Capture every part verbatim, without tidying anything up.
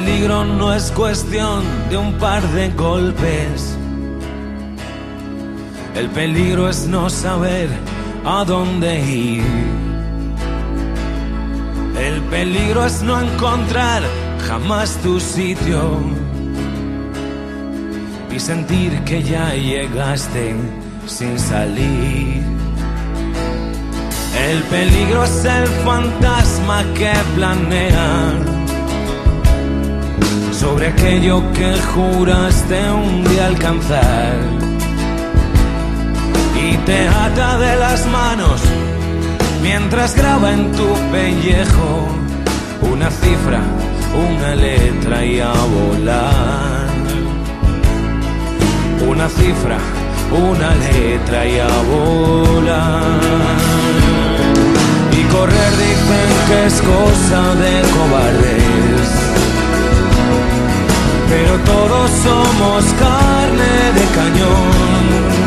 peligro no es cuestión de un par de golpes. El peligro es no saber a dónde ir. El peligro es no encontrar jamás tu sitio y sentir que ya llegaste sin salir. El peligro es el fantasma que planea sobre aquello que juraste un día alcanzar y te ata de las manos mientras graba en tu pellejo una cifra, una letra y a volar. Una cifra, una letra y a volar. Y correr dicen que es cosa de cobardes, pero todos somos carne de cañón.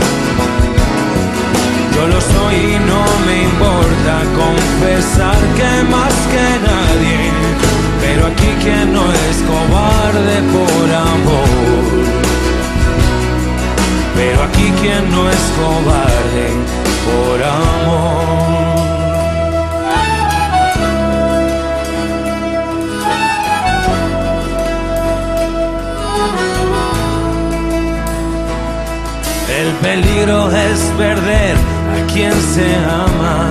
Yo lo soy y no me importa confesar que más que nadie, pero aquí quien no es cobarde por amor. Pero aquí quien no es cobarde por amor. El peligro es perder a quien se ama,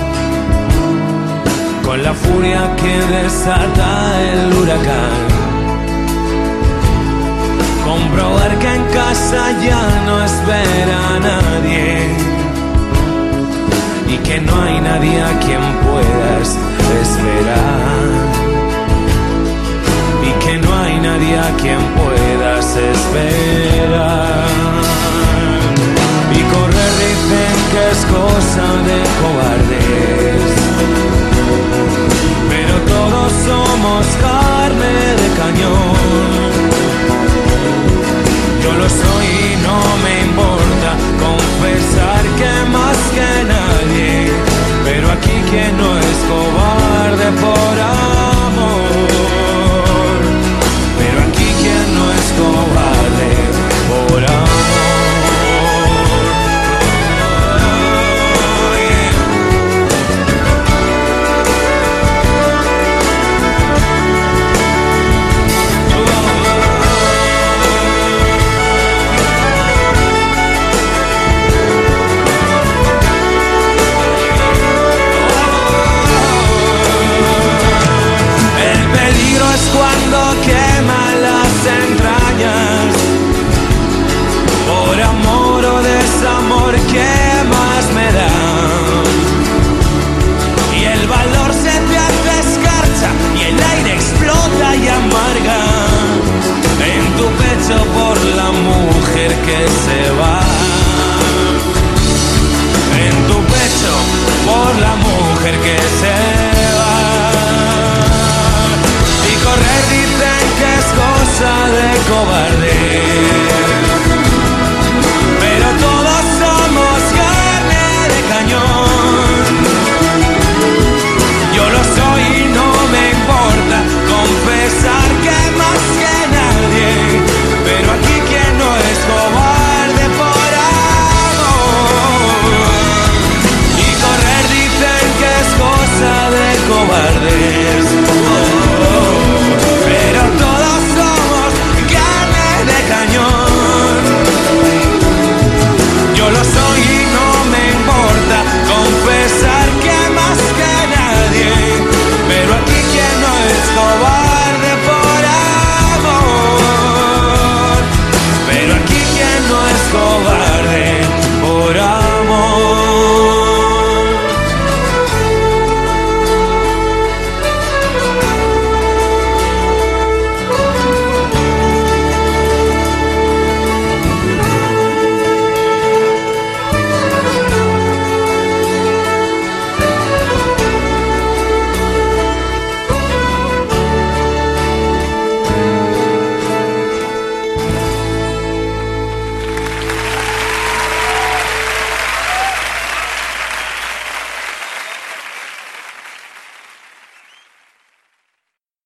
con la furia que desata el huracán. Comprobar que en casa ya no espera a nadie y que no hay nadie a quien puedas esperar. Y que no hay nadie a quien puedas esperar. Y correr dicen que es cosa de cobardes, pero todos somos carne de cañón. Yo lo soy